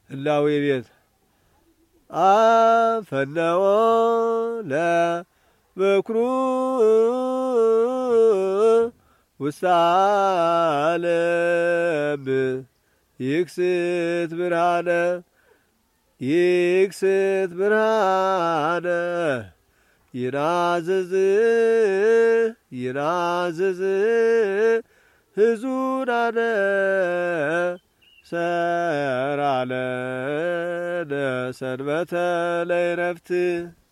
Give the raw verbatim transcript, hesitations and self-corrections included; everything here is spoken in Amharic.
እላዊ ቤት አፈነወ ለበኩሩ ውስተ ዓለም ይክስት ብርሃነ ይክስት ብርሃነ ይናዝዝ ይናዝዝ ህዙናነ ሰራለነ ሰንበተ ለዕረፍት